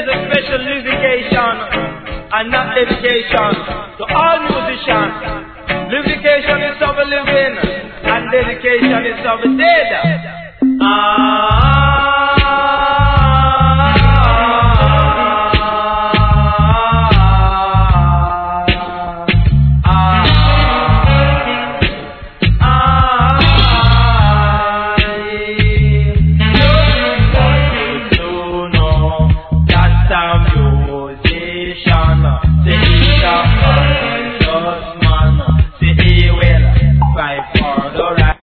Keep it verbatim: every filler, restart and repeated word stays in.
is a special livication and not dedication to all musicians. Livication is of a living and dedication is of a dead.